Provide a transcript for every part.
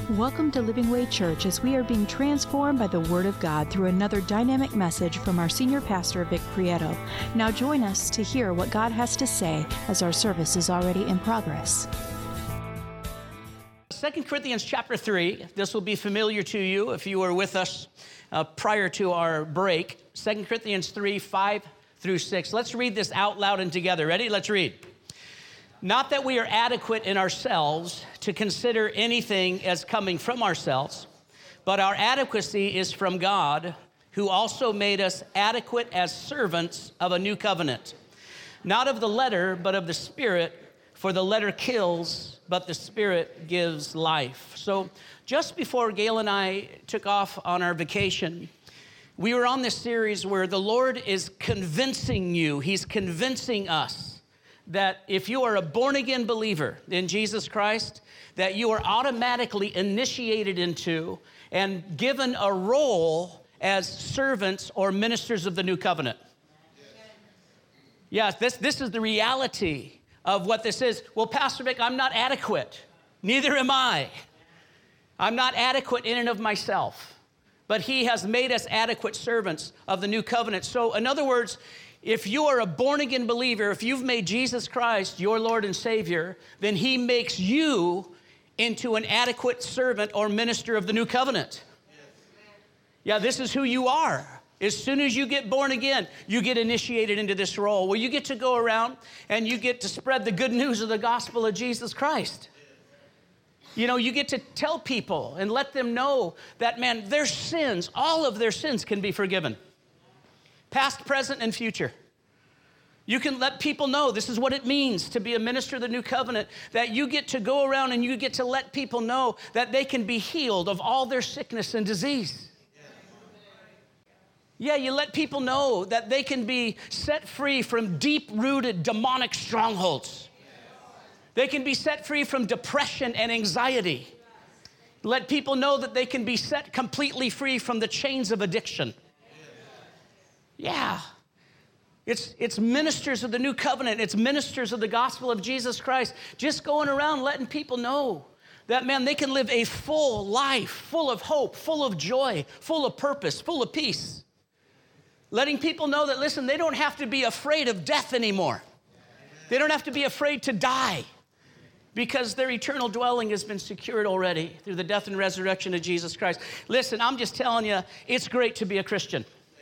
Welcome to Living Way Church as we are being transformed by the Word of God through another dynamic message from our senior pastor, Vic Prieto. Now join us to hear what God has to say as our service is already in progress. 2 Corinthians chapter 3, this will be familiar to you if you were with us prior to our break. 2 Corinthians 3, 5 through 6. Let's read this out loud and together. Ready? Let's read. Not that we are adequate in ourselves to consider anything as coming from ourselves, but our adequacy is from God, who also made us adequate as servants of a new covenant. Not of the letter, but of the Spirit, for the letter kills, but the Spirit gives life. So just before Gail and I took off on our vacation, we were on this series where the Lord is convincing you, He's convincing us that if you are a born-again believer in Jesus Christ, that you are automatically initiated into and given a role as servants or ministers of the new covenant. Yes, this is the reality of what this is. Well, Pastor Vic, I'm not adequate. Neither am I. I'm not adequate in and of myself. But He has made us adequate servants of the new covenant. So, in other words, if you are a born-again believer, if you've made Jesus Christ your Lord and Savior, then He makes you into an adequate servant or minister of the new covenant. Yeah, this is who you are. As soon as you get born again, you get initiated into this role where you get to go around and you get to spread the good news of the gospel of Jesus Christ. You know, you get to tell people and let them know that, man, their sins, all of their sins can be forgiven. Past, present, and future. You can let people know this is what it means to be a minister of the new covenant, that you get to go around and you get to let people know that they can be healed of all their sickness and disease. Yeah, you let people know that they can be set free from deep-rooted demonic strongholds. They can be set free from depression and anxiety. Let people know that they can be set completely free from the chains of addiction. Yeah, it's ministers of the new covenant. It's ministers of the gospel of Jesus Christ. Just going around letting people know that, man, they can live a full life, full of hope, full of joy, full of purpose, full of peace. Letting people know that, listen, they don't have to be afraid of death anymore. They don't have to be afraid to die because their eternal dwelling has been secured already through the death and resurrection of Jesus Christ. Listen, I'm just telling you, it's great to be a Christian.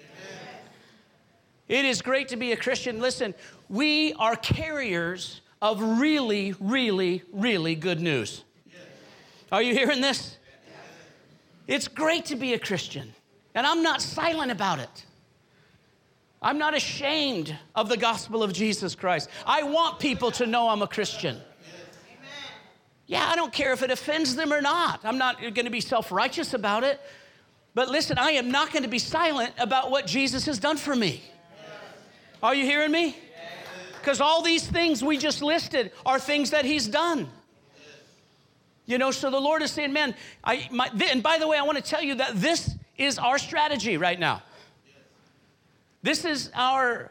It is great to be a Christian. Listen, we are carriers of really, really, really good news. Are you hearing this? It's great to be a Christian, and I'm not silent about it. I'm not ashamed of the gospel of Jesus Christ. I want people to know I'm a Christian. Yeah, I don't care if it offends them or not. I'm not going to be self-righteous about it. But listen, I am not going to be silent about what Jesus has done for me. Are you hearing me? Because all these things we just listed are things that He's done. You know, so the Lord is saying, man, and by the way, I want to tell you that this is our strategy right now. This is our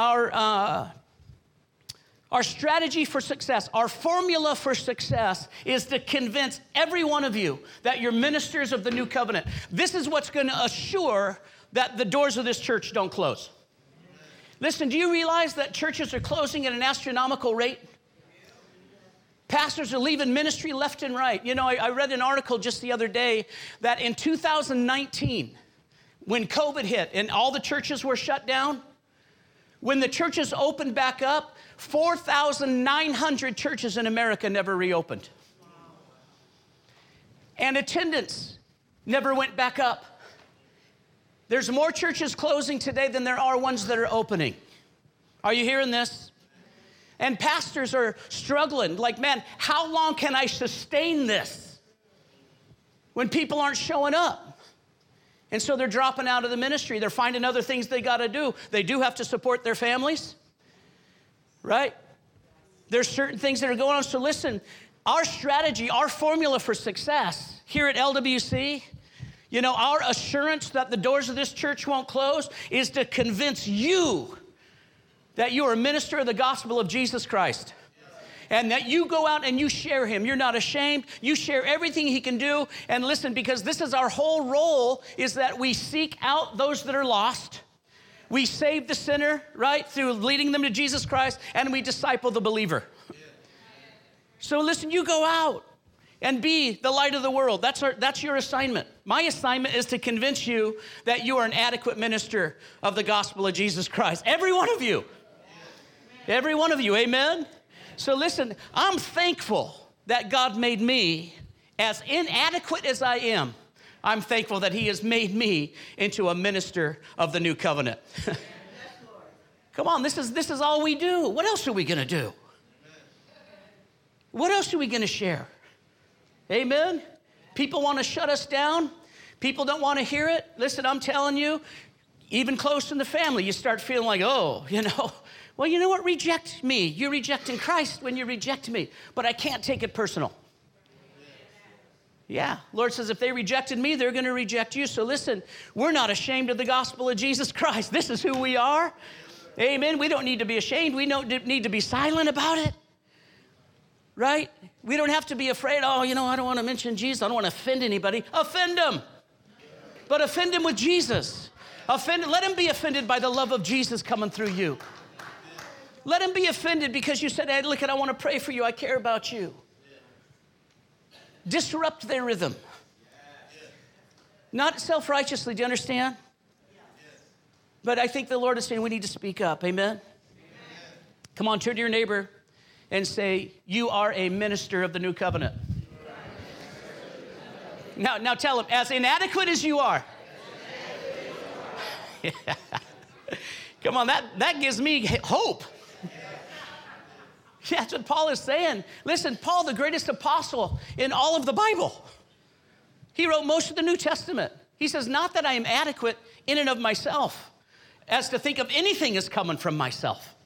strategy for success. Our formula for success is to convince every one of you that you're ministers of the new covenant. This is what's going to assure that the doors of this church don't close. Listen, do you realize that churches are closing at an astronomical rate? Pastors are leaving ministry left and right. You know, I read an article just the other day that in 2019, when COVID hit and all the churches were shut down, when the churches opened back up, 4,900 churches in America never reopened. And attendance never went back up. There's more churches closing today than there are ones that are opening. Are you hearing this? And pastors are struggling. Like, man, how long can I sustain this when people aren't showing up? And so they're dropping out of the ministry. They're finding other things they got to do. They do have to support their families, right? There's certain things that are going on. So listen, our strategy, our formula for success here at LWC, you know, our assurance that the doors of this church won't close is to convince you that you are a minister of the gospel of Jesus Christ. And that you go out and you share him. You're not ashamed. You share everything he can do. And listen, because this is our whole role, is that we seek out those that are lost. We save the sinner, right, through leading them to Jesus Christ, and we disciple the believer. So listen, you go out and be the light of the world. That's your assignment. My assignment is to convince you that you are an adequate minister of the gospel of Jesus Christ. Every one of you. Every one of you, amen? So listen, I'm thankful that God made me, as inadequate as I am, I'm thankful that he has made me into a minister of the new covenant. Come on, this is all we do. What else are we going to do? What else are we going to share? Amen? People want to shut us down. People don't want to hear it. Listen, I'm telling you, even close in the family, you start feeling like, oh, well, you know what? Reject me. You're rejecting Christ when you reject me. But I can't take it personal. Yeah, Lord says if they rejected me, they're going to reject you. So listen, we're not ashamed of the gospel of Jesus Christ. This is who we are. Amen. We don't need to be ashamed. We don't need to be silent about it. Right? We don't have to be afraid, I don't want to mention Jesus. I don't want to offend anybody. Offend them. But offend them with Jesus. Let him be offended by the love of Jesus coming through you. Let him be offended because you said, hey, look, I want to pray for you. I care about you. Disrupt their rhythm. Not self-righteously, do you understand? But I think the Lord is saying we need to speak up. Amen? Come on, turn to your neighbor and say, you are a minister of the new covenant. Now tell him, as inadequate as you are. Come on, that gives me hope. That's what Paul is saying. Listen, Paul, the greatest apostle in all of the Bible. He wrote most of the New Testament. He says, not that I am adequate in and of myself, as to think of anything as coming from myself.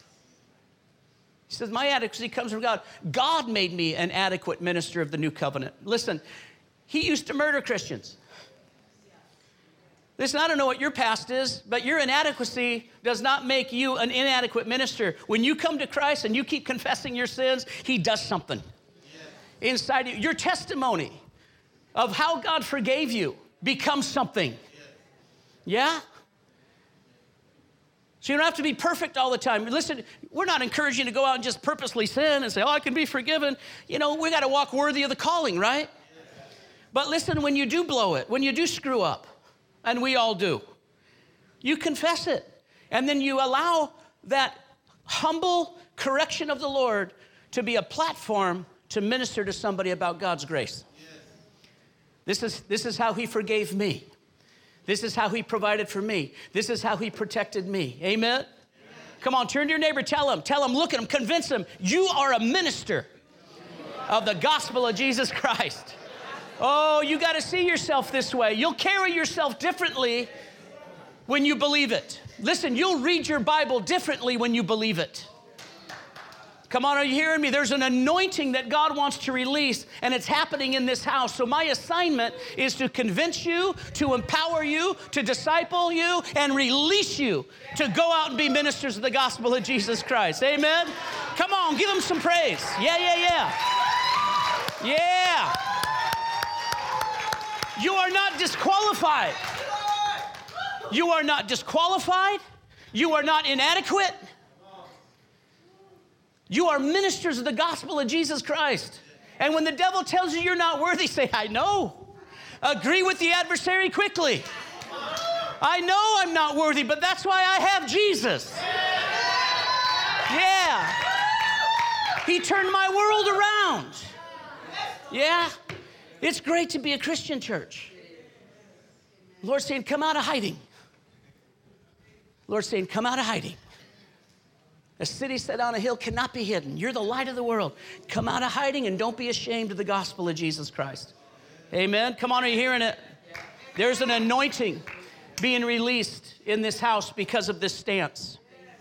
He says, my adequacy comes from God. God made me an adequate minister of the new covenant. Listen, he used to murder Christians. Listen, I don't know what your past is, but your inadequacy does not make you an inadequate minister. When you come to Christ and you keep confessing your sins, he does something inside you. Your testimony of how God forgave you becomes something. Yeah? So you don't have to be perfect all the time. Listen, we're not encouraging you to go out and just purposely sin and say, I can be forgiven. We got to walk worthy of the calling, right? But listen, when you do blow it, when you do screw up, and we all do, you confess it. And then you allow that humble correction of the Lord to be a platform to minister to somebody about God's grace. This is how he forgave me. This is how he provided for me. This is how he protected me. Amen? Come on, turn to your neighbor, tell him, look at him, convince him, you are a minister of the gospel of Jesus Christ. Oh, you got to see yourself this way. You'll carry yourself differently when you believe it. Listen, you'll read your Bible differently when you believe it. Come on, are you hearing me? There's an anointing that God wants to release, and it's happening in this house. So my assignment is to convince you, to empower you, to disciple you, and release you to go out and be ministers of the gospel of Jesus Christ. Amen? Come on, give him some praise. Yeah. You are not disqualified. You are not disqualified. You are not inadequate. You are ministers of the gospel of Jesus Christ. And when the devil tells you you're not worthy, say, I know. Agree with the adversary quickly. I know I'm not worthy, but that's why I have Jesus. Yeah. He turned my world around. Yeah. It's great to be a Christian church. The Lord's saying, come out of hiding. The Lord's saying, come out of hiding. A city set on a hill cannot be hidden. You're the light of the world. Come out of hiding and don't be ashamed of the gospel of Jesus Christ. Amen? Come on, are you hearing it? There's an anointing being released in this house because of this stance.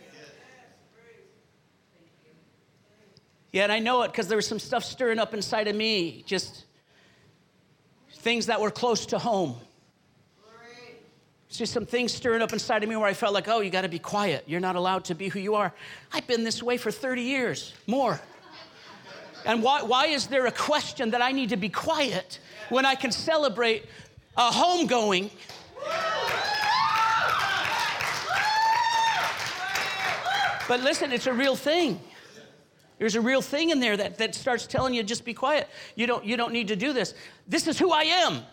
Yeah, and I know it because there was some stuff stirring up inside of me, just things that were close to home. See, some things stirring up inside of me where I felt like, oh, you got to be quiet. You're not allowed to be who you are. I've been this way for 30 years, more. And why is there a question that I need to be quiet when I can celebrate a homegoing? But listen, it's a real thing. There's a real thing in there that starts telling you, just be quiet. You don't need to do this. This is who I am.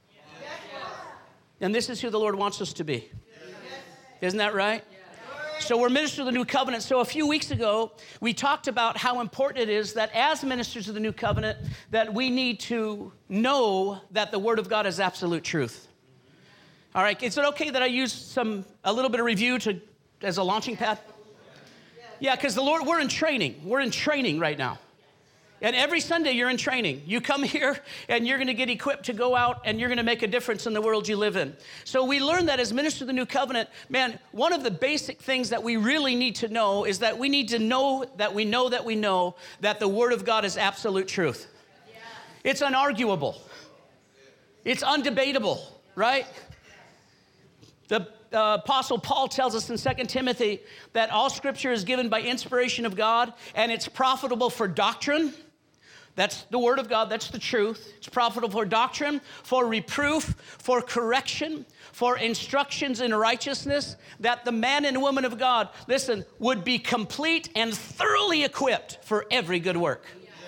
And this is who the Lord wants us to be. Isn't that right? So we're ministers of the new covenant. So a few weeks ago, we talked about how important it is that as ministers of the new covenant, that we need to know that the word of God is absolute truth. All right, is it okay that I use a little bit of review as a launching pad? Yeah, because the Lord, we're in training. We're in training right now. And every Sunday you're in training. You come here and you're going to get equipped to go out and you're going to make a difference in the world you live in. So we learned that as ministers of the new covenant, man, one of the basic things that we really need to know is that we need to know that we know that we know that the word of God is absolute truth. It's unarguable. It's undebatable, right? The Apostle Paul tells us in 2 Timothy that all scripture is given by inspiration of God and it's profitable for doctrine. That's the word of God. That's the truth. It's profitable for doctrine, for reproof, for correction, for instructions in righteousness, that the man and woman of God, listen, would be complete and thoroughly equipped for every good work.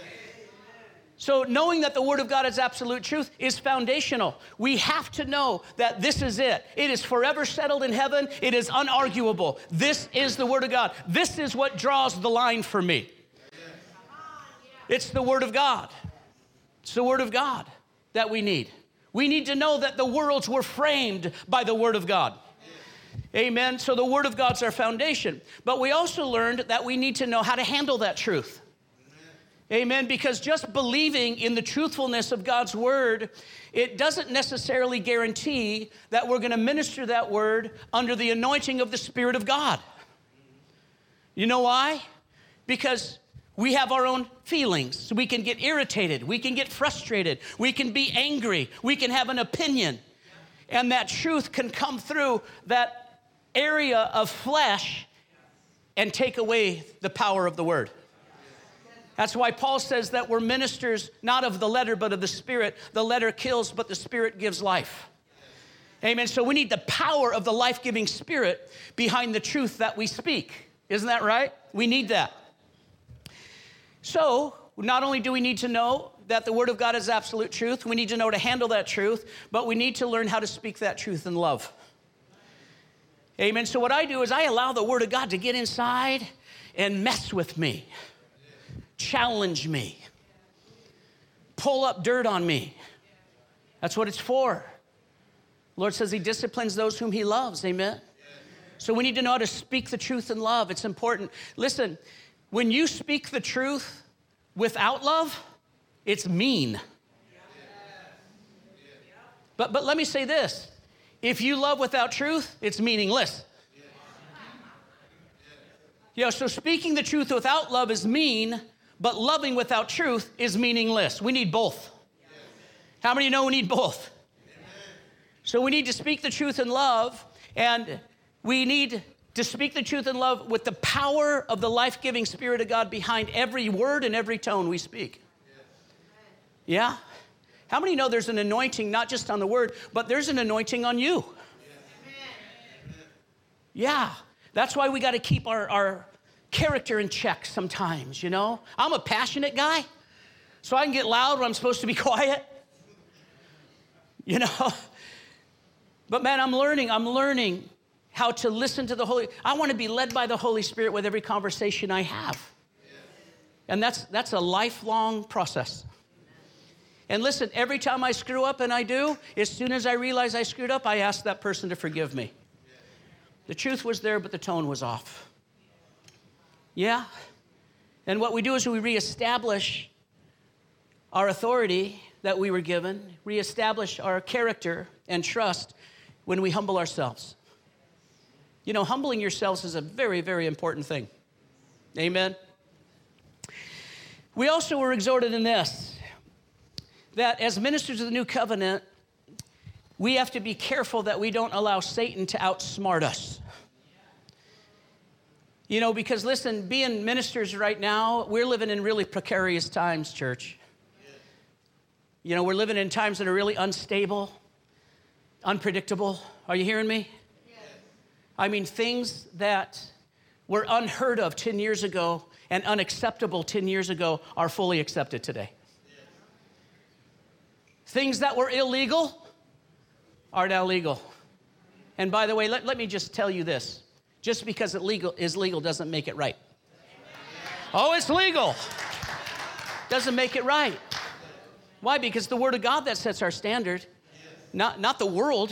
So knowing that the word of God is absolute truth is foundational. We have to know that this is it. It is forever settled in heaven. It is unarguable. This is the word of God. This is what draws the line for me. It's the word of God. It's the word of God that we need. We need to know that the worlds were framed by the word of God. Amen. So the word of God's our foundation. But we also learned that we need to know how to handle that truth. Amen. Because just believing in the truthfulness of God's word, it doesn't necessarily guarantee that we're going to minister that word under the anointing of the Spirit of God. You know why? Because we have our own feelings. We can get irritated. We can get frustrated. We can be angry. We can have an opinion. And that truth can come through that area of flesh and take away the power of the word. That's why Paul says that we're ministers not of the letter, but of the Spirit. The letter kills, but the Spirit gives life. Amen. So we need the power of the life-giving Spirit behind the truth that we speak. Isn't that right? We need that. So not only do we need to know that the word of God is absolute truth, we need to know to handle that truth, but we need to learn how to speak that truth in love. Amen. So what I do is I allow the word of God to get inside and mess with me. Challenge me, pull up dirt on me. That's what it's for. The Lord says he disciplines those whom he loves, amen? So we need to know how to speak the truth in love. It's important. Listen, when you speak the truth without love, it's mean. But let me say this. If you love without truth, it's meaningless. So speaking the truth without love is mean, but loving without truth is meaningless. We need both. How many know we need both? So we need to speak the truth in love, and we need to speak the truth in love with the power of the life-giving Spirit of God behind every word and every tone we speak. Yeah? How many know there's an anointing not just on the word, but there's an anointing on you? Yeah. That's why we got to keep our character in check sometimes, you know. I'm a passionate guy, so I can get loud when I'm supposed to be quiet, you know. But man, I'm learning how to listen to the Holy. I want to be led by the Holy Spirit with every conversation I have. And that's a lifelong process. And listen, every time I screw up, and I do, as soon as I realize I screwed up, I ask that person to forgive me. The truth was there, but the tone was off. Yeah. And what we do is we reestablish our authority that we were given, reestablish our character and trust when we humble ourselves. You know, humbling yourselves is a very, very important thing. Amen. We also were exhorted in this, that as ministers of the new covenant, we have to be careful that we don't allow Satan to outsmart us. You know, because listen, being ministers right now, we're living in really precarious times, church. You know, we're living in times that are really unstable, unpredictable. Are you hearing me? Yes. I mean, things that were unheard of 10 years ago and unacceptable 10 years ago are fully accepted today. Yes. Things that were illegal are now legal. And by the way, let me just tell you this. Just because it is legal doesn't make it right. Oh, it's legal. Doesn't make it right. Why? Because the Word of God that sets our standard, not the world.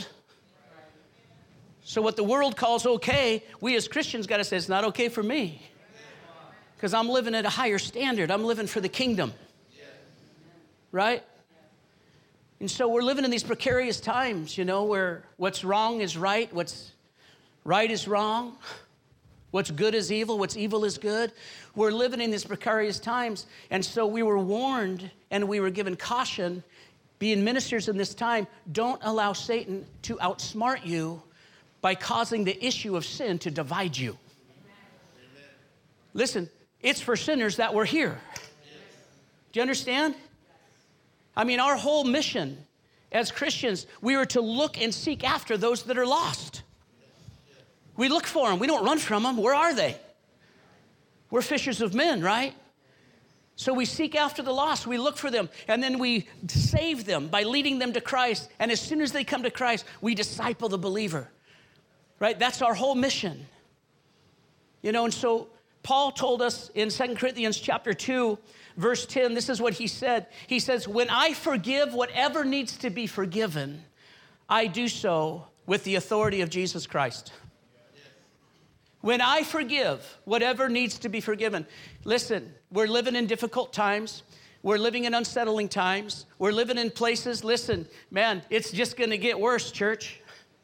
So what the world calls okay, we as Christians got to say, it's not okay for me. Because I'm living at a higher standard. I'm living for the kingdom. Right? And so we're living in these precarious times, you know, where what's wrong is right, what's right is wrong, what's good is evil, what's evil is good. We're living in these precarious times, and so we were warned and we were given caution, being ministers in this time, don't allow Satan to outsmart you by causing the issue of sin to divide you. Amen. Listen, it's for sinners that we're here. Do you understand? I mean, our whole mission as Christians, we are to look and seek after those that are lost. We look for them. We don't run from them. Where are they? We're fishers of men, right? So we seek after the lost. We look for them, and then we save them by leading them to Christ. And as soon as they come to Christ, we disciple the believer, right? That's our whole mission. You know, and so Paul told us in 2 Corinthians chapter 2, verse 10, this is what he said. He says, when I forgive whatever needs to be forgiven, I do so with the authority of Jesus Christ. When I forgive whatever needs to be forgiven. Listen, we're living in difficult times. We're living in unsettling times. We're living in places, listen, man, it's just going to get worse, church.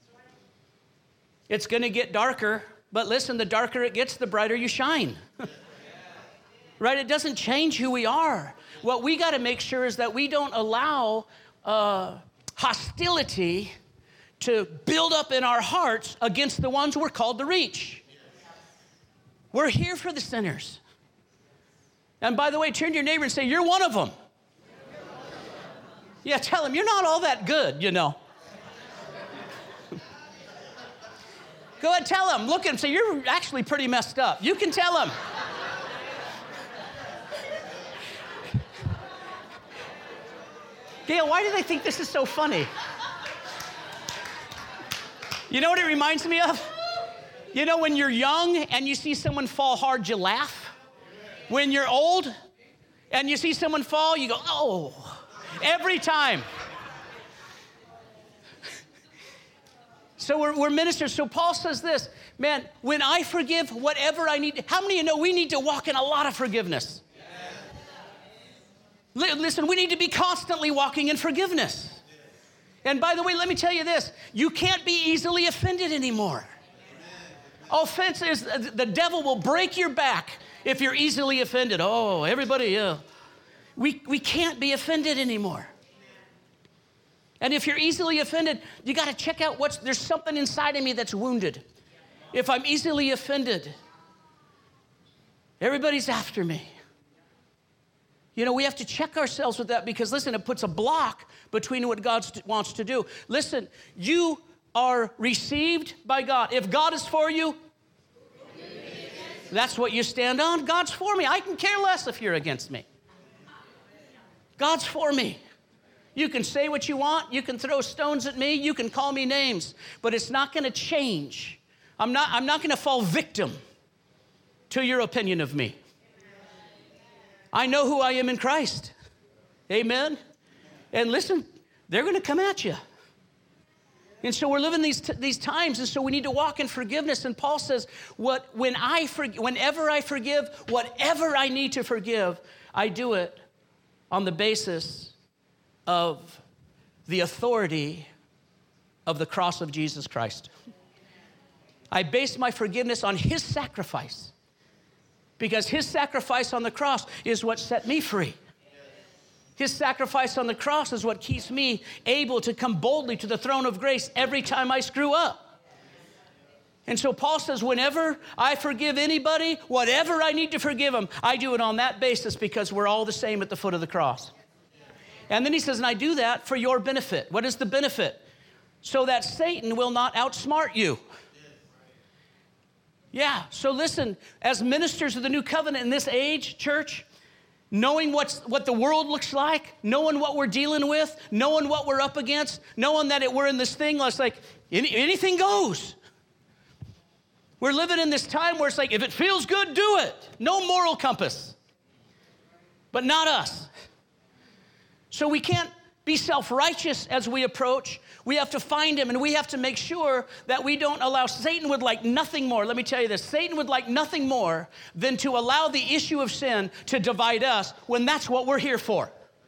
It's going to get darker. But listen, the darker it gets, the brighter you shine. Right? It doesn't change who we are. What we got to make sure is that we don't allow hostility to build up in our hearts against the ones we're called to reach. We're here for the sinners. And by the way, turn to your neighbor and say, you're one of them. Yeah, tell him, you're not all that good, you know. Go ahead, tell him. Look at him, say, you're actually pretty messed up. You can tell him. Gail, why do they think this is so funny? You know what it reminds me of? You know, when you're young and you see someone fall hard, you laugh. When you're old and you see someone fall, you go, oh, every time. So we're ministers. So Paul says this, man, when I forgive whatever I need, how many of you know we need to walk in a lot of forgiveness? Listen, we need to be constantly walking in forgiveness. And by the way, let me tell you this, you can't be easily offended anymore. Offense is, the devil will break your back if you're easily offended. Oh, everybody, yeah. We can't be offended anymore. And if you're easily offended, you got to check out there's something inside of me that's wounded. If I'm easily offended, everybody's after me. You know, we have to check ourselves with that because, listen, it puts a block between what God wants to do. Listen, you are received by God. If God is for you, that's what you stand on. God's for me. I can care less if you're against me. God's for me. You can say what you want. You can throw stones at me. You can call me names. But it's not going to change. I'm not going to fall victim to your opinion of me. I know who I am in Christ. Amen? And listen, they're going to come at you. And so we're living these times, and so we need to walk in forgiveness. And Paul says, whenever I forgive, whatever I need to forgive, I do it on the basis of the authority of the cross of Jesus Christ. I base my forgiveness on his sacrifice, because his sacrifice on the cross is what set me free. His sacrifice on the cross is what keeps me able to come boldly to the throne of grace every time I screw up. And so Paul says, whenever I forgive anybody, whatever I need to forgive them, I do it on that basis because we're all the same at the foot of the cross. And then he says, and I do that for your benefit. What is the benefit? So that Satan will not outsmart you. Yeah, so listen, as ministers of the new covenant in this age, church, knowing what the world looks like, knowing what we're dealing with, knowing what we're up against, knowing that we're in this thing, it's like anything goes. We're living in this time where it's like, if it feels good, do it. No moral compass. But not us. So we can't be self-righteous as we approach. We have to find him, and we have to make sure that we don't allow. Satan would like nothing more. Let me tell you this. Satan would like nothing more than to allow the issue of sin to divide us when that's what we're here for.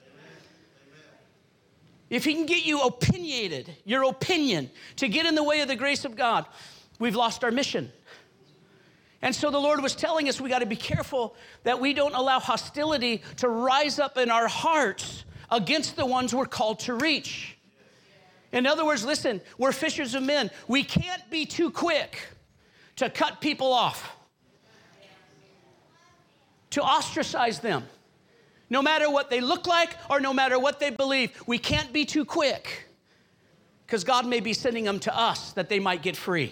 If he can get you opinionated, your opinion, to get in the way of the grace of God, we've lost our mission. And so the Lord was telling us we got to be careful that we don't allow hostility to rise up in our hearts against the ones we're called to reach. In other words, listen, we're fishers of men. We can't be too quick to cut people off, to ostracize them. No matter what they look like or no matter what they believe, we can't be too quick because God may be sending them to us that they might get free.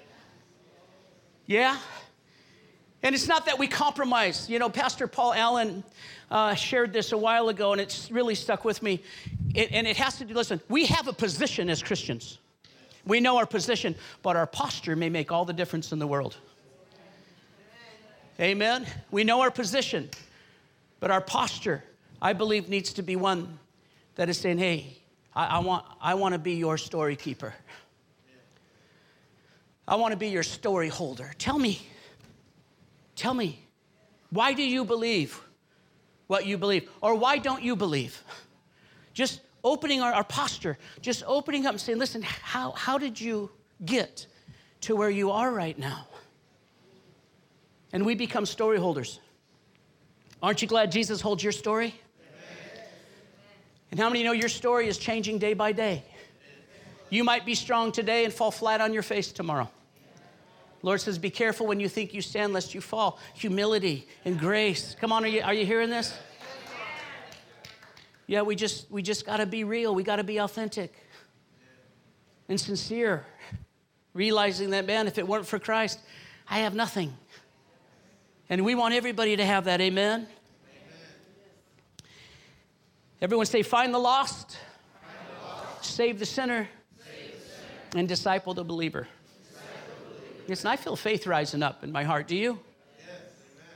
Yeah? And it's not that we compromise. You know, Pastor Paul Allen shared this a while ago, and it's really stuck with me. And it has to do, listen, we have a position as Christians. We know our position, but our posture may make all the difference in the world. Amen? We know our position, but our posture, I believe, needs to be one that is saying, hey, I want to be your story keeper. I want to be your story holder. Tell me, why do you believe what you believe? Or why don't you believe? Just opening our posture, just opening up and saying, listen, how did you get to where you are right now? And we become story holders. Aren't you glad Jesus holds your story? Amen. And how many know your story is changing day by day? You might be strong today and fall flat on your face tomorrow. Lord says, be careful when you think you stand, lest you fall. Humility and grace. Come on, are you hearing this? Yeah, we just got to be real. We got to be authentic and sincere. Realizing that, man, if it weren't for Christ, I have nothing. And we want everybody to have that, amen? Everyone say, find the lost, save the sinner, and disciple the believer. Yes, and I feel faith rising up in my heart. Do you? Yes, amen.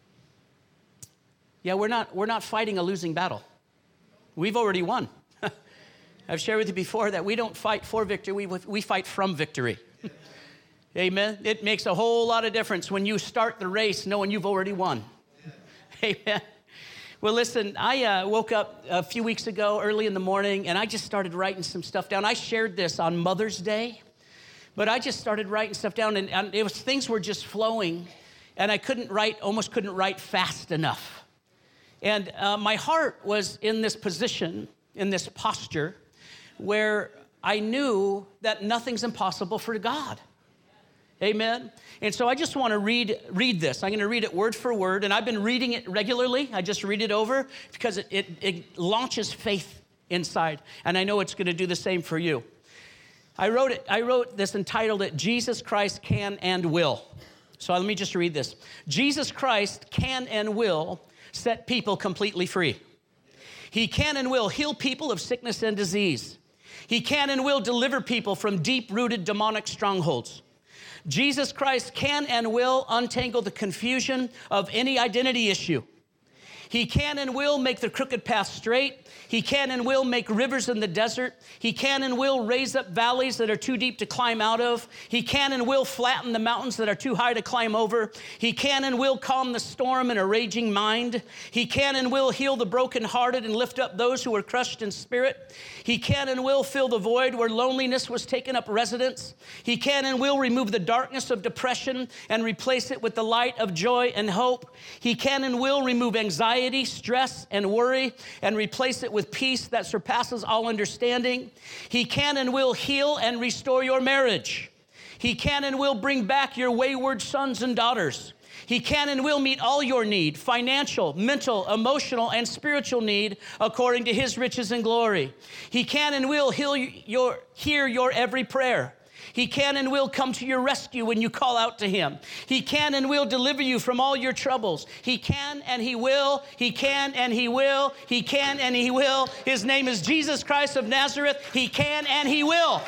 Yeah, we're not fighting a losing battle. We've already won. I've shared with you before that we don't fight for victory, we fight from victory. Amen. It makes a whole lot of difference when you start the race knowing you've already won. Amen. Well, listen, I woke up a few weeks ago early in the morning, and I just started writing some stuff down. I shared this on Mother's Day. But I just started writing stuff down, and it was, things were just flowing, and I almost couldn't write fast enough. And my heart was in this position, in this posture, where I knew that nothing's impossible for God. Amen? And so I just want to read this. I'm going to read it word for word, and I've been reading it regularly. I just read it over because it launches faith inside, and I know it's going to do the same for you. I wrote this, entitled it, Jesus Christ Can and Will. So let me just read this. Jesus Christ can and will set people completely free. He can and will heal people of sickness and disease. He can and will deliver people from deep-rooted demonic strongholds. Jesus Christ can and will untangle the confusion of any identity issue. He can and will make the crooked path straight. He can and will make rivers in the desert. He can and will raise up valleys that are too deep to climb out of. He can and will flatten the mountains that are too high to climb over. He can and will calm the storm in a raging mind. He can and will heal the brokenhearted and lift up those who are crushed in spirit. He can and will fill the void where loneliness was taken up residence. He can and will remove the darkness of depression and replace it with the light of joy and hope. He can and will remove anxiety, stress, and worry and replace it with peace that surpasses all understanding. He can and will heal and restore your marriage. He can and will bring back your wayward sons and daughters. He can and will meet all your need, financial, mental, emotional, and spiritual need, according to his riches and glory. He can and will hear your every prayer. He can and will come to your rescue when you call out to him. He can and will deliver you from all your troubles. He can and he will. He can and he will. He can and he will. His name is Jesus Christ of Nazareth. He can and he will.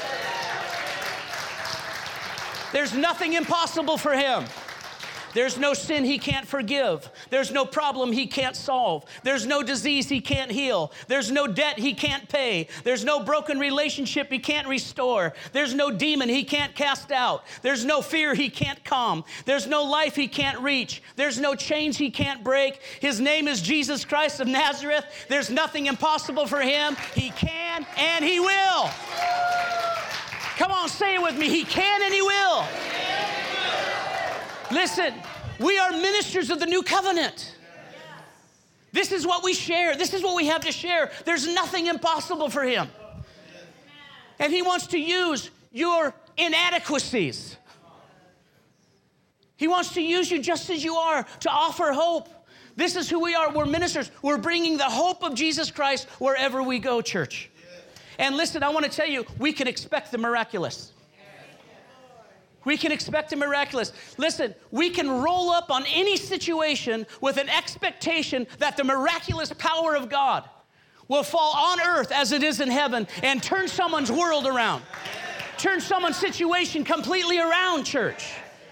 There's nothing impossible for him. There's no sin he can't forgive. There's no problem he can't solve. There's no disease he can't heal. There's no debt he can't pay. There's no broken relationship he can't restore. There's no demon he can't cast out. There's no fear he can't calm. There's no life he can't reach. There's no chains he can't break. His name is Jesus Christ of Nazareth. There's nothing impossible for him. He can and he will. Come on, say it with me. He can and he will. Listen, we are ministers of the new covenant. This is what we share. This is what we have to share. There's nothing impossible for him. And he wants to use your inadequacies. He wants to use you just as you are to offer hope. This is who we are. We're ministers. We're bringing the hope of Jesus Christ wherever we go, church. And listen, I want to tell you, we can expect the miraculous. We can expect the miraculous. Listen, we can roll up on any situation with an expectation that the miraculous power of God will fall on earth as it is in heaven and turn someone's world around. Turn someone's situation completely around, church.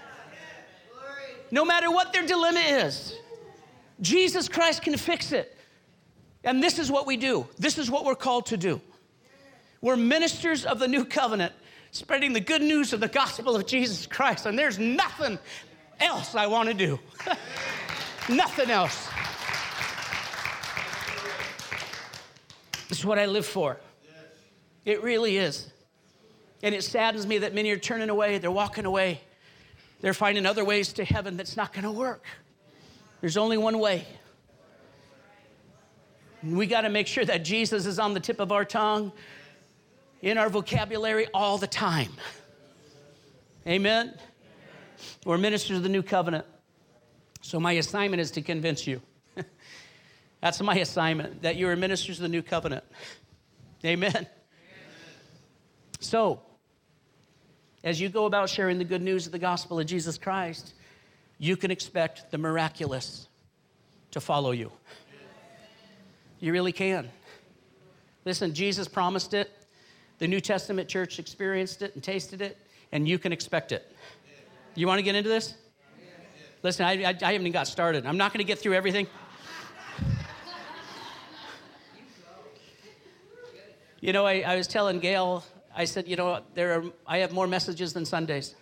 No matter what their dilemma is, Jesus Christ can fix it. And this is what we do. This is what we're called to do. We're ministers of the new covenant, spreading the good news of the gospel of Jesus Christ. And there's nothing else I want to do. Nothing else. This is what I live for. It really is. And it saddens me that many are turning away. They're walking away. They're finding other ways to heaven that's not going to work. There's only one way. And we got to make sure that Jesus is on the tip of our tongue, in our vocabulary all the time. Amen? We're ministers of the new covenant. So my assignment is to convince you. That's my assignment, that you are ministers of the new covenant. Amen? So, as you go about sharing the good news of the gospel of Jesus Christ, you can expect the miraculous to follow you. You really can. Listen, Jesus promised it. The New Testament church experienced it and tasted it, and you can expect it. You want to get into this? Listen, I haven't even got started. I'm not going to get through everything. You know, I was telling Gail, I said, you know, I have more messages than Sundays.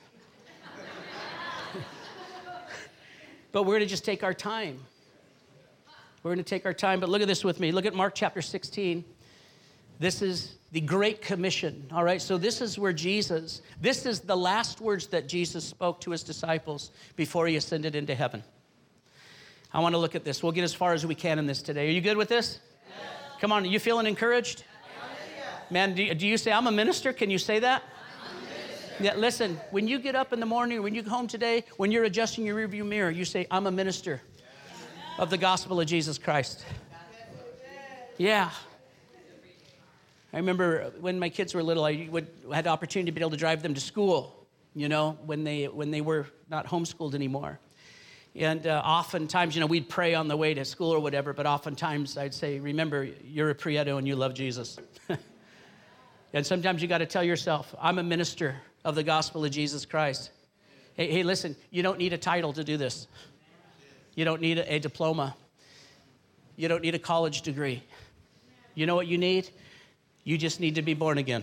But we're going to just take our time. We're going to take our time. But look at this with me. Look at Mark chapter 16. This is the Great Commission, all right? So this is the last words that Jesus spoke to his disciples before he ascended into heaven. I want to look at this. We'll get as far as we can in this today. Are you good with this? Yes. Come on, are you feeling encouraged? Yes. Man, do you say, I'm a minister? Can you say that? Yeah, listen, when you get up in the morning, when you go home today, when you're adjusting your rearview mirror, you say, I'm a minister of the gospel of Jesus Christ. Yeah. I remember when my kids were little, I had the opportunity to be able to drive them to school, you know, when they were not homeschooled anymore. And oftentimes, you know, we'd pray on the way to school or whatever, but oftentimes I'd say, remember, you're a Prieto and you love Jesus. And sometimes you got to tell yourself, I'm a minister of the gospel of Jesus Christ. Hey, listen, you don't need a title to do this. You don't need a diploma. You don't need a college degree. You know what you need? You just need to be born again.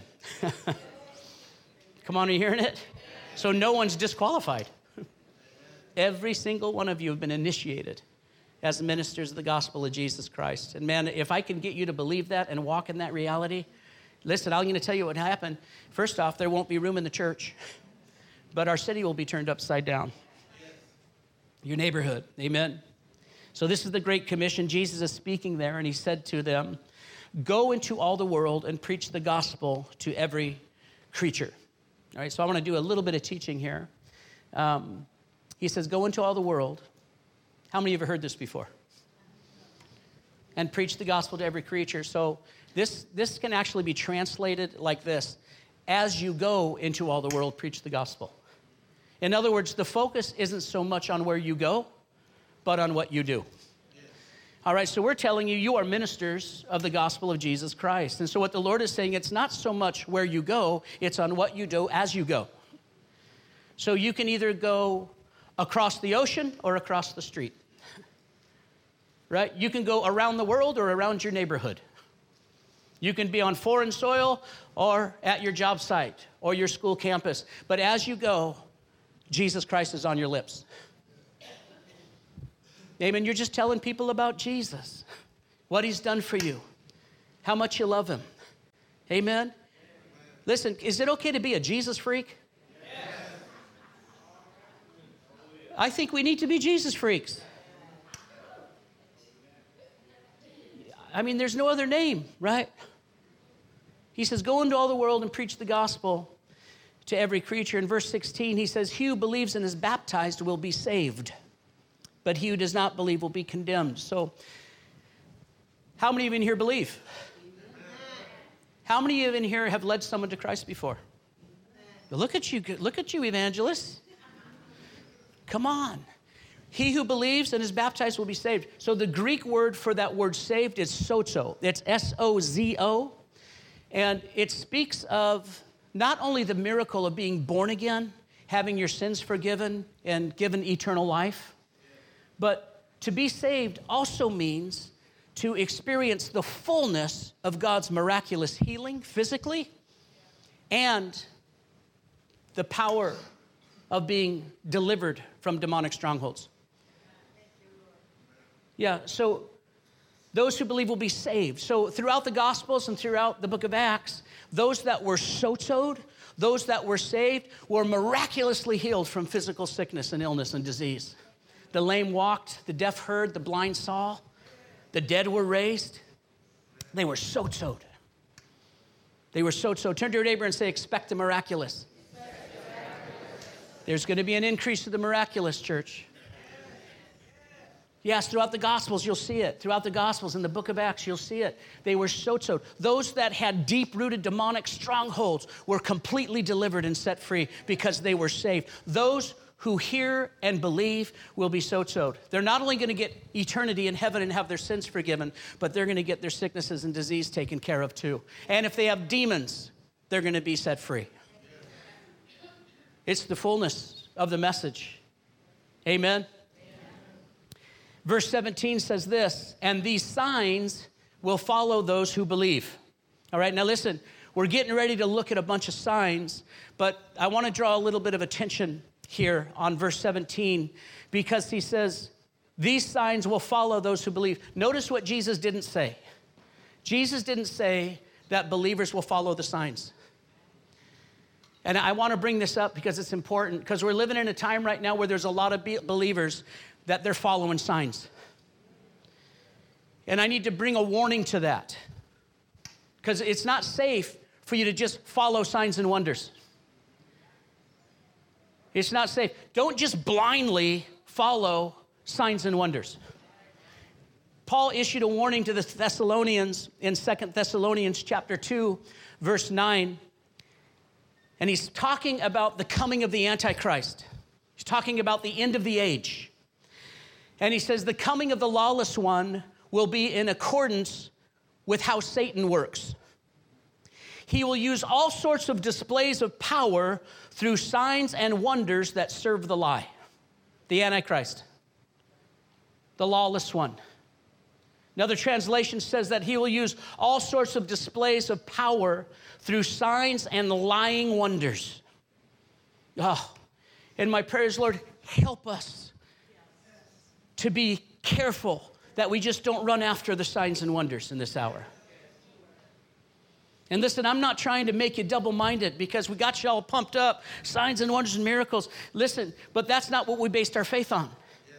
Come on, are you hearing it? So no one's disqualified. Every single one of you have been initiated as ministers of the gospel of Jesus Christ. And man, if I can get you to believe that and walk in that reality, listen, I'm going to tell you what would happen. First off, there won't be room in the church, but our city will be turned upside down. Your neighborhood, amen? So this is the Great Commission. Jesus is speaking there, and he said to them, go into all the world and preach the gospel to every creature. All right, so I want to do a little bit of teaching here. He says, go into all the world. How many of you have heard this before? And preach the gospel to every creature. So this can actually be translated like this. As you go into all the world, preach the gospel. In other words, the focus isn't so much on where you go, but on what you do. All right, so we're telling you are ministers of the gospel of Jesus Christ. And so what the Lord is saying, it's not so much where you go, it's on what you do as you go. So you can either go across the ocean or across the street. Right? You can go around the world or around your neighborhood. You can be on foreign soil or at your job site or your school campus. But as you go, Jesus Christ is on your lips. Amen. You're just telling people about Jesus, what he's done for you, how much you love him. Amen. Listen, is it okay to be a Jesus freak? Yes. I think we need to be Jesus freaks. I mean, there's no other name, right? He says, go into all the world and preach the gospel to every creature. In verse 16, he says, he who believes and is baptized will be saved, but he who does not believe will be condemned. So, how many of you in here believe? How many of you in here have led someone to Christ before? Look at you, evangelists. Come on. He who believes and is baptized will be saved. So the Greek word for that word saved is sozo. It's S-O-Z-O. And it speaks of not only the miracle of being born again, having your sins forgiven and given eternal life, but to be saved also means to experience the fullness of God's miraculous healing physically and the power of being delivered from demonic strongholds. Yeah, so those who believe will be saved. So throughout the Gospels and throughout the book of Acts, those that were sozoed, those that were saved, were miraculously healed from physical sickness and illness and disease. The lame walked, the deaf heard, the blind saw, the dead were raised. They were sozoed. They were sozoed. Turn to your neighbor and say, expect the miraculous. There's going to be an increase to the miraculous, church. Yes, throughout the Gospels, you'll see it. Throughout the Gospels, in the book of Acts, you'll see it. They were sozoed. Those that had deep-rooted demonic strongholds were completely delivered and set free because they were saved. Those who hear and believe will be sozoed. They're not only going to get eternity in heaven and have their sins forgiven, but they're going to get their sicknesses and disease taken care of too. And if they have demons, they're going to be set free. It's the fullness of the message. Amen. Verse 17 says this, and these signs will follow those who believe. All right, now listen, we're getting ready to look at a bunch of signs, but I want to draw a little bit of attention here on verse 17 because he says, these signs will follow those who believe. Notice what Jesus didn't say. Jesus didn't say that believers will follow the signs. And I want to bring this up because it's important, because we're living in a time right now where there's a lot of believers that they're following signs. And I need to bring a warning to that, because it's not safe for you to just follow signs and wonders. It's not safe. Don't just blindly follow signs and wonders. Paul issued a warning to the Thessalonians in 2 Thessalonians chapter 2, verse 9. And he's talking about the coming of the Antichrist. He's talking about the end of the age. And he says the coming of the lawless one will be in accordance with how Satan works. He will use all sorts of displays of power through signs and wonders that serve the lie. The Antichrist, the lawless one. Another translation says that he will use all sorts of displays of power through signs and lying wonders. Oh, and my prayer is, Lord, help us to be careful that we just don't run after the signs and wonders in this hour. And listen, I'm not trying to make you double-minded because we got you all pumped up, signs and wonders and miracles. Listen, but that's not what we based our faith on.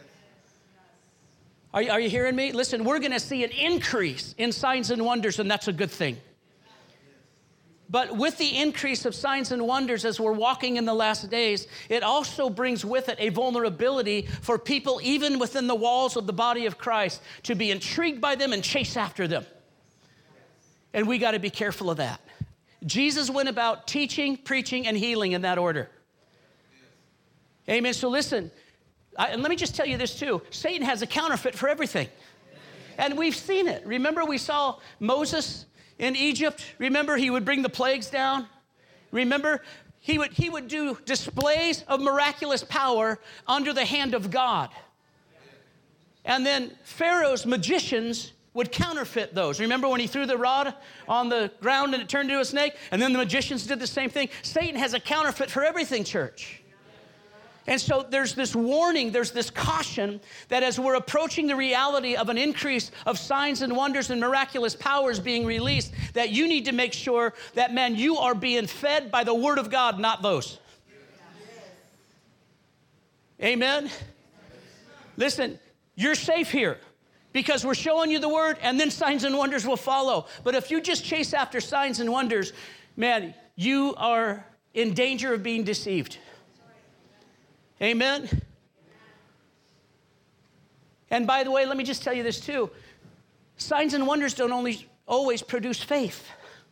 Are you hearing me? Listen, we're going to see an increase in signs and wonders, and that's a good thing. But with the increase of signs and wonders as we're walking in the last days, it also brings with it a vulnerability for people, even within the walls of the body of Christ, to be intrigued by them and chase after them. And we got to be careful of that. Jesus went about teaching, preaching, and healing in that order. Amen. So listen, and let me just tell you this too. Satan has a counterfeit for everything. And we've seen it. Remember we saw Moses in Egypt? Remember he would bring the plagues down? Remember he would do displays of miraculous power under the hand of God. And then Pharaoh's magicians would counterfeit those. Remember when he threw the rod on the ground and it turned into a snake? And then the magicians did the same thing. Satan has a counterfeit for everything, church. And so there's this warning, there's this caution that as we're approaching the reality of an increase of signs and wonders and miraculous powers being released, that you need to make sure that, man, you are being fed by the Word of God, not those. Amen? Listen, you're safe here because we're showing you the Word, and then signs and wonders will follow. But if you just chase after signs and wonders, man, you are in danger of being deceived. Amen? And by the way, let me just tell you this too. Signs and wonders don't always produce faith.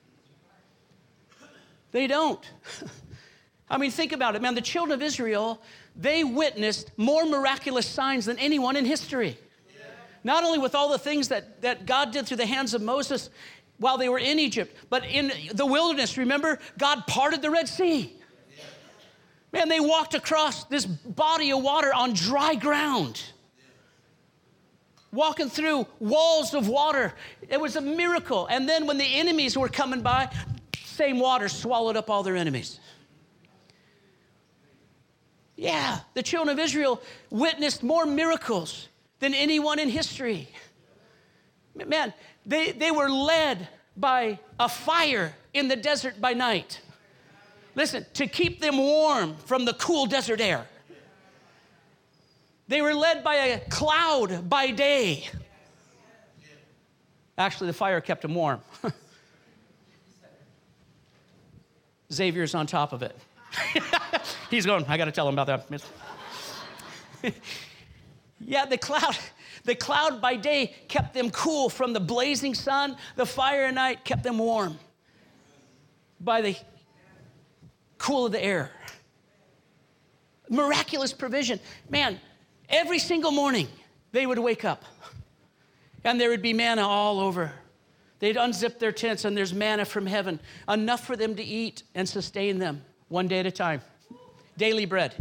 They don't. I mean, think about it, man. The children of Israel, they witnessed more miraculous signs than anyone in history. Not only with all the things that God did through the hands of Moses while they were in Egypt, but in the wilderness, remember, God parted the Red Sea. Man, they walked across this body of water on dry ground, walking through walls of water. It was a miracle. And then when the enemies were coming by, same water swallowed up all their enemies. Yeah, the children of Israel witnessed more miracles than anyone in history. Man, they were led by a fire in the desert by night. Listen, to keep them warm from the cool desert air. They were led by a cloud by day. Actually, the fire kept them warm. Xavier's on top of it. He's going, I got to tell him about that. Yeah, the cloud by day kept them cool from the blazing sun. The fire at night kept them warm by the cool of the air. Miraculous provision. Man, every single morning they would wake up and there would be manna all over. They'd unzip their tents and there's manna from heaven, enough for them to eat and sustain them one day at a time. Daily bread.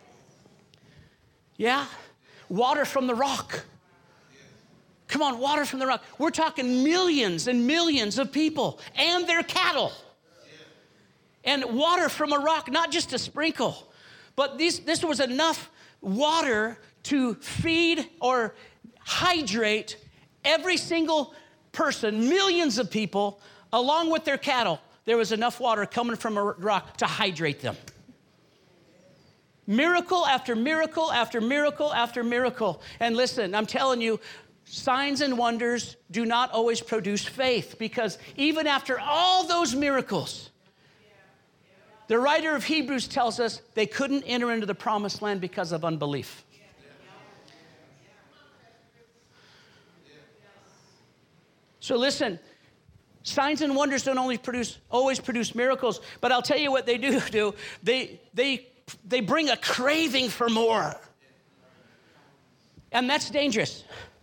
Yeah, water from the rock. Come on, water from the rock. We're talking millions and millions of people and their cattle. And water from a rock, not just a sprinkle, but this was enough water to feed or hydrate every single person, millions of people, along with their cattle. There was enough water coming from a rock to hydrate them. Miracle after miracle after miracle after miracle. And listen, I'm telling you, signs and wonders do not always produce faith, because even after all those miracles, the writer of Hebrews tells us they couldn't enter into the promised land because of unbelief. So listen, signs and wonders don't always produce miracles, but I'll tell you what they do. They bring a craving for more. And that's dangerous.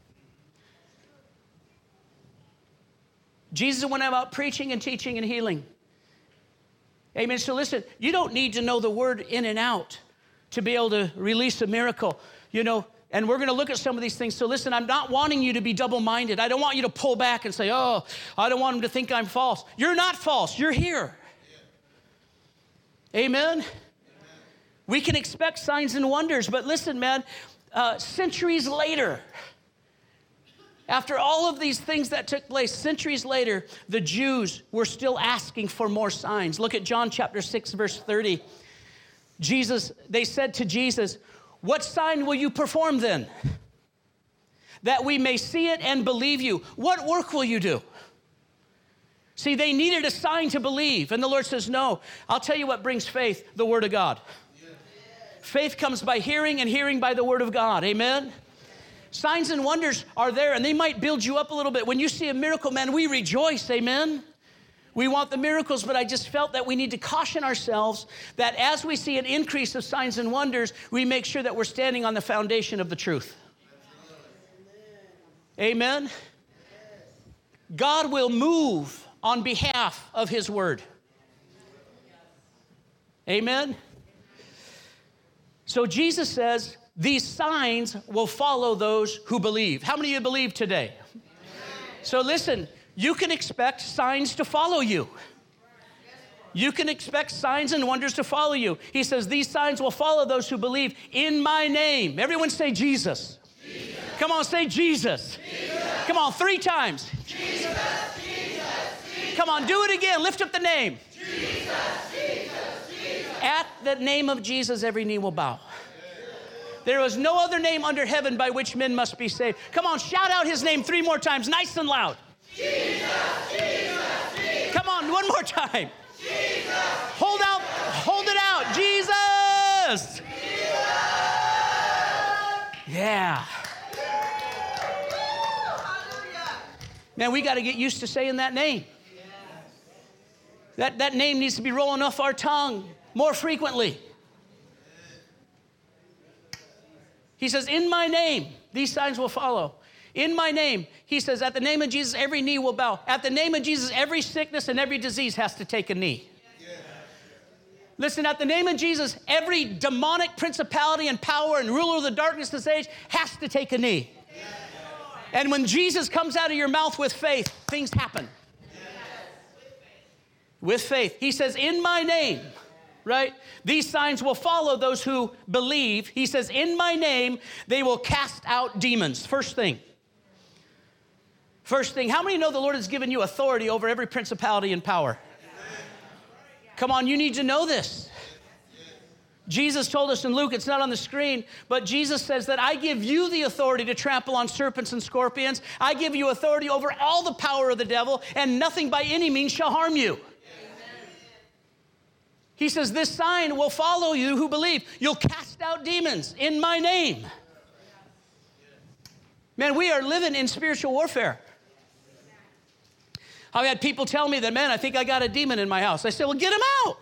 Jesus went about preaching and teaching and healing. Amen. So listen, you don't need to know the word in and out to be able to release a miracle, and we're going to look at some of these things. So listen, I'm not wanting you to be double-minded. I don't want you to pull back and say, oh, I don't want them to think I'm false. You're not false. You're here. Yeah. Amen. We can expect signs and wonders, but listen, man, centuries later, after all of these things that took place, centuries later, the Jews were still asking for more signs. Look at John chapter 6, verse 30. They said to Jesus, what sign will you perform then? That we may see it and believe you. What work will you do? See, they needed a sign to believe. And the Lord says, no, I'll tell you what brings faith, the Word of God. Faith comes by hearing, and hearing by the Word of God. Amen? Signs and wonders are there, and they might build you up a little bit. When you see a miracle, man, we rejoice. Amen? We want the miracles, but I just felt that we need to caution ourselves that as we see an increase of signs and wonders, we make sure that we're standing on the foundation of the truth. Amen? God will move on behalf of His Word. Amen? So Jesus says, these signs will follow those who believe. How many of you believe today? So listen, you can expect signs to follow you. You can expect signs and wonders to follow you. He says, these signs will follow those who believe in my name. Everyone say Jesus. Jesus. Come on, say Jesus. Jesus. Come on, 3 times. Jesus, Jesus, Jesus. Come on, do it again. Lift up the name. Jesus, Jesus, Jesus. At the name of Jesus, every knee will bow. There is no other name under heaven by which men must be saved. Come on, shout out His name 3 more times, nice and loud. Jesus, Jesus, Jesus. Come on, 1 more time. Jesus, hold it out, Jesus. Jesus. Yeah. Man, we got to get used to saying that name. That name needs to be rolling off our tongue more frequently. He says, in my name, these signs will follow. In my name, he says, at the name of Jesus, every knee will bow. At the name of Jesus, every sickness and every disease has to take a knee. Yeah. Listen, at the name of Jesus, every demonic principality and power and ruler of the darkness of this age has to take a knee. Yeah. And when Jesus comes out of your mouth with faith, things happen. Yeah. With faith. He says, in my name, right? These signs will follow those who believe. He says, in my name, they will cast out demons. First thing, how many know the Lord has given you authority over every principality and power? Come on, you need to know this. Jesus told us in Luke, it's not on the screen, but Jesus says that I give you the authority to trample on serpents and scorpions. I give you authority over all the power of the devil, and nothing by any means shall harm you. He says, this sign will follow you who believe. You'll cast out demons in my name. Man, we are living in spiritual warfare. I've had people tell me that, man, I think I got a demon in my house. I said, well, get him out.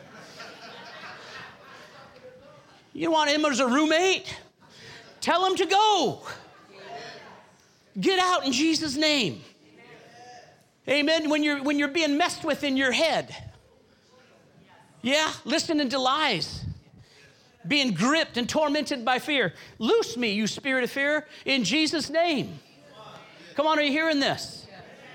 You want him as a roommate? Tell him to go. Get out in Jesus' name. Amen. When you're being messed with in your head. Yeah, listening to lies, being gripped and tormented by fear. Loose me, you spirit of fear, in Jesus' name. Come on, are you hearing this?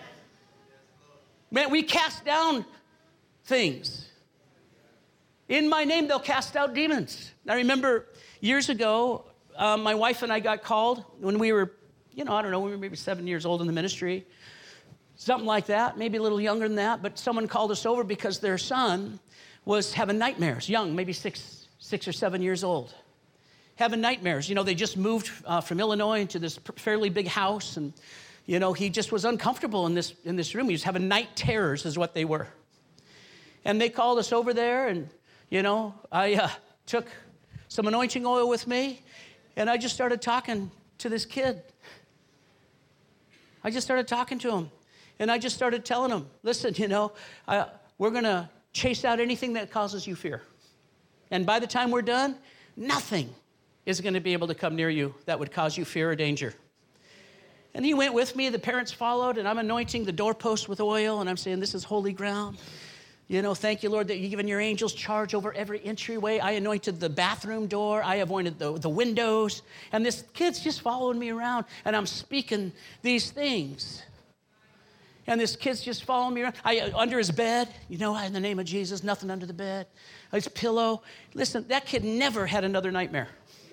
Man, we cast down things. In my name, they'll cast out demons. I remember years ago, my wife and I got called when we were, we were maybe 7 years old in the ministry, something like that, maybe a little younger than that, but someone called us over because their son was having nightmares, young, maybe 6 or 7 years old. Having nightmares. They just moved from Illinois into this fairly big house, and, he just was uncomfortable in this room. He was having night terrors is what they were. And they called us over there, and, I took some anointing oil with me, and I just started talking to this kid. I just started talking to him, and I just started telling him, listen, we're going to chase out anything that causes you fear. And by the time we're done, nothing is going to be able to come near you that would cause you fear or danger. And he went with me, the parents followed, and I'm anointing the doorpost with oil, and I'm saying, this is holy ground. Thank you, Lord, that you've given your angels charge over every entryway. I anointed the bathroom door. I anointed the windows. And this kid's just following me around, and I'm speaking these things. And this kid's just following me around. Under his bed, in the name of Jesus, nothing under the bed. His pillow. Listen, that kid never had another nightmare.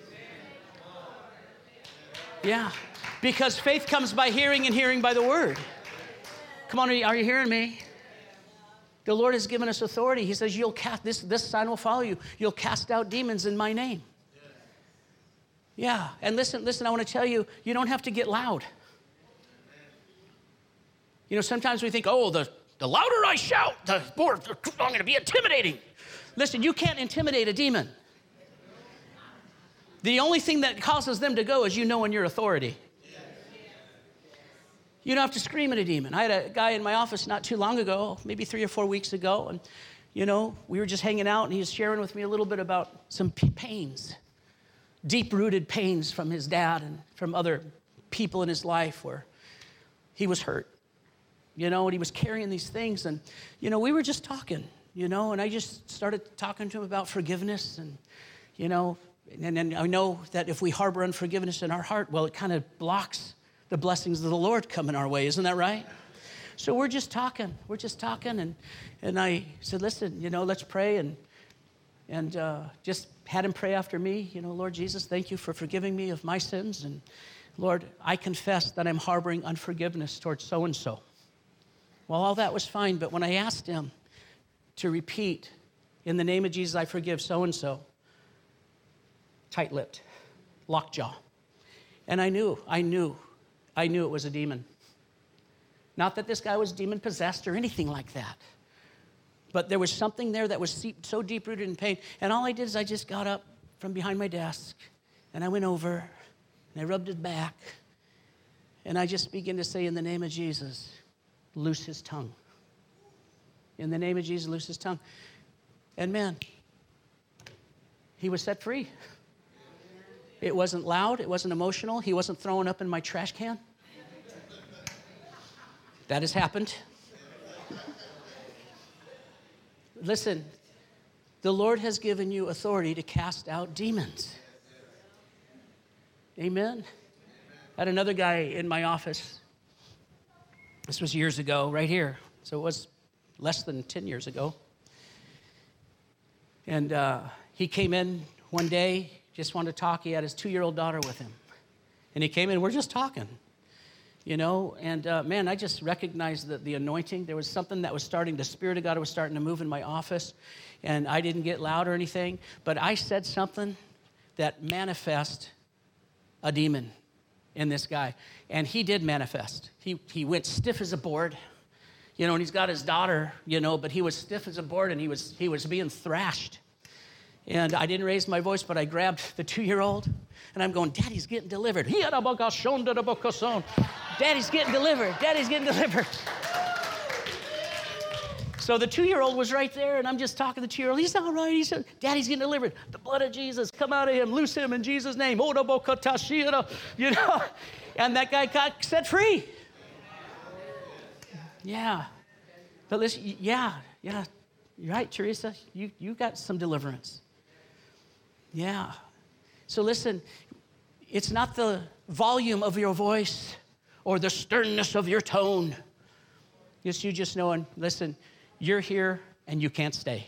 Yeah, because faith comes by hearing, and hearing by the word. Come on, are you hearing me? The Lord has given us authority. He says, you'll cast, this sign will follow you. You'll cast out demons in my name. Yeah, and listen, I want to tell you, you don't have to get loud. Sometimes we think, The louder I shout, the more I'm going to be intimidating. Listen, you can't intimidate a demon. The only thing that causes them to go is you knowing your authority. You don't have to scream at a demon. I had a guy in my office not too long ago, maybe 3 or 4 weeks ago, and, we were just hanging out, and he was sharing with me a little bit about some pains, deep-rooted pains from his dad and from other people in his life where he was hurt, and he was carrying these things, and, we were just talking, and I just started talking to him about forgiveness, and, and I know that if we harbor unforgiveness in our heart, well, it kind of blocks the blessings of the Lord coming our way. Isn't that right? So we're just talking. And I said, listen, let's pray. And just had him pray after me. Lord Jesus, thank you for forgiving me of my sins. And Lord, I confess that I'm harboring unforgiveness towards so-and-so. Well, all that was fine. But when I asked him to repeat, in the name of Jesus, I forgive so-and-so, tight-lipped, lockjaw. And I knew it was a demon. Not that this guy was demon-possessed or anything like that. But there was something there that was so deep-rooted in pain. And all I did is I just got up from behind my desk, and I went over, and I rubbed his back, and I just began to say, in the name of Jesus, loose his tongue. In the name of Jesus, loose his tongue. And man, he was set free. It wasn't loud. It wasn't emotional. He wasn't throwing up in my trash can. That has happened. Listen, the Lord has given you authority to cast out demons. Amen. I had another guy in my office. This was years ago, right here. So it was less than 10 years ago. And he came in one day, just wanted to talk. He had his 2-year-old daughter with him. And he came in, we're just talking, and man, I just recognized that the anointing, there was something that was starting, the Spirit of God was starting to move in my office, and I didn't get loud or anything, but I said something that manifest a demon in this guy, and he did manifest. He went stiff as a board, and he's got his daughter, but he was stiff as a board, and he was being thrashed. And I didn't raise my voice, but I grabbed the 2-year-old, and I'm going, Daddy's getting delivered. Daddy's getting delivered. Daddy's getting delivered. So the 2-year-old was right there, and I'm just talking to the 2-year-old. He's all right. He said, Daddy's getting delivered. The blood of Jesus, come out of him. Loose him in Jesus' name. And that guy got set free. Yeah. But listen, yeah. You're right, Teresa. You got some deliverance. Yeah. So listen, it's not the volume of your voice or the sternness of your tone. It's you just knowing, listen, you're here and you can't stay.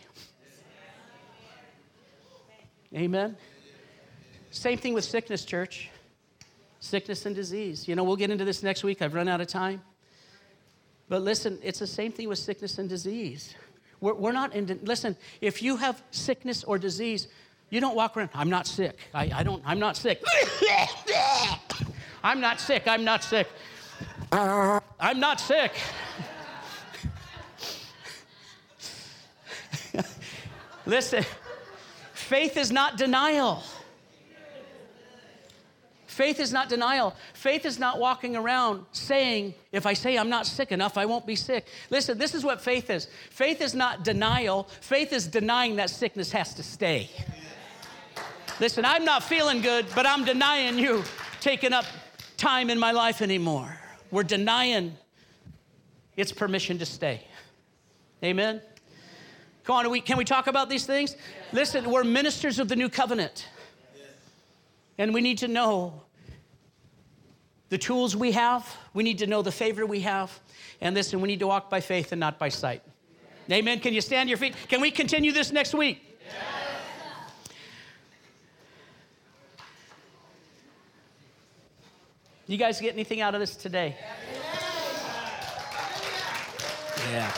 Amen? Same thing with sickness, church. Sickness and disease. We'll get into this next week. I've run out of time. But listen, it's the same thing with sickness and disease. We're not listen, if you have sickness or disease, you don't walk around, I'm not sick. I'm not sick. I'm not sick. I'm not sick. I'm not sick. Listen, faith is not denial. Faith is not denial. Faith is not walking around saying, if I say I'm not sick enough, I won't be sick. Listen, this is what faith is. Faith is not denial. Faith is denying that sickness has to stay. Listen, I'm not feeling good, but I'm denying you taking up time in my life anymore. We're denying its permission to stay. Amen? Come on, can we talk about these things? Listen, we're ministers of the new covenant. And we need to know the tools we have. We need to know the favor we have. And listen, we need to walk by faith and not by sight. Amen. Can you stand to your feet? Can we continue this next week? Yes. You guys get anything out of this today? Yeah.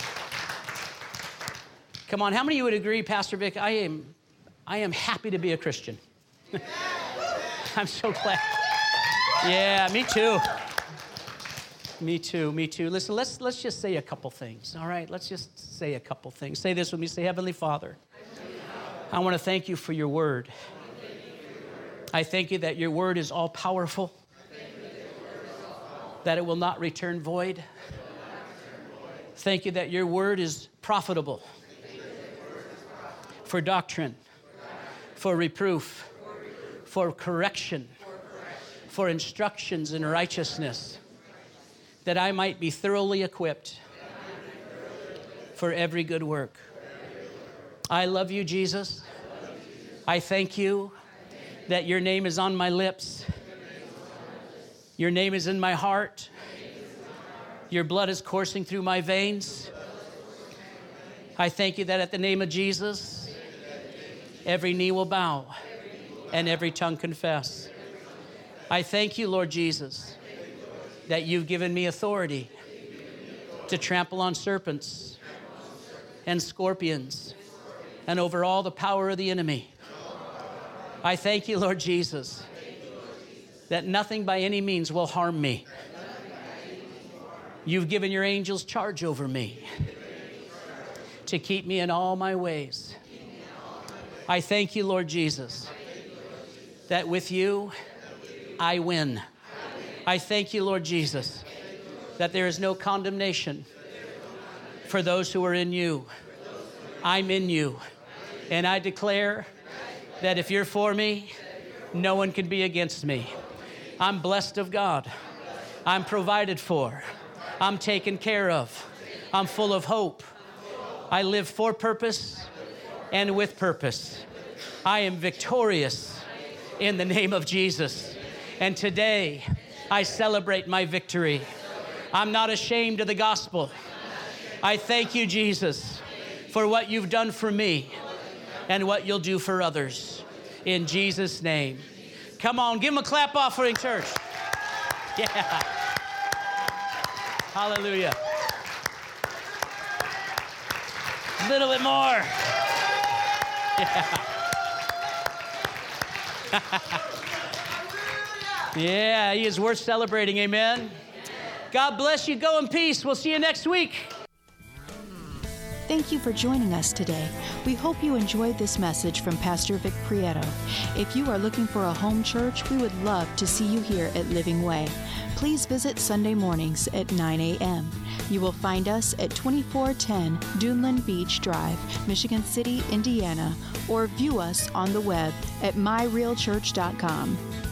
Come on, how many of you would agree, Pastor Vic, I am happy to be a Christian. I'm so glad. Yeah, me too. Me too, me too. Listen, let's just say a couple things, all right? Let's just say a couple things. Say this with me. Say, Heavenly Father, I want to thank you for your word. I thank you that your word is all powerful, that it will not return void. Thank you that your word is profitable for doctrine, for reproof, for correction, for instructions in righteousness, that I might be thoroughly equipped for every good work. I love you, Jesus. I thank you that your name is on my lips. Your name is in my heart. Your blood is coursing through my veins. I thank you that at the name of Jesus, every knee will bow and every tongue confess. I thank you, Lord Jesus, that you've given me authority to trample on serpents and scorpions and over all the power of the enemy. I thank you, Lord Jesus, that nothing by any means will harm me. You've given your angels charge over me to keep me in all my ways. I thank you, Lord Jesus, that with you I win. I thank you, Lord Jesus, that there is no condemnation for those who are in you. I'm in you, and I declare that if you're for me, no one can be against me. I'm blessed of God. I'm provided for. I'm taken care of. I'm full of hope. I live for purpose and with purpose. I am victorious in the name of Jesus. And today, I celebrate my victory. I'm not ashamed of the gospel. I thank you, Jesus, for what you've done for me and what you'll do for others. In Jesus' name. Come on, give them a clap offering, church. Yeah. Hallelujah. A little bit more. Yeah. Yeah, he is worth celebrating. Amen. God bless you. Go in peace. We'll see you next week. Thank you for joining us today. We hope you enjoyed this message from Pastor Vic Prieto. If you are looking for a home church, we would love to see you here at Living Way. Please visit Sunday mornings at 9 a.m. You will find us at 2410 Duneland Beach Drive, Michigan City, Indiana, or view us on the web at myrealchurch.com.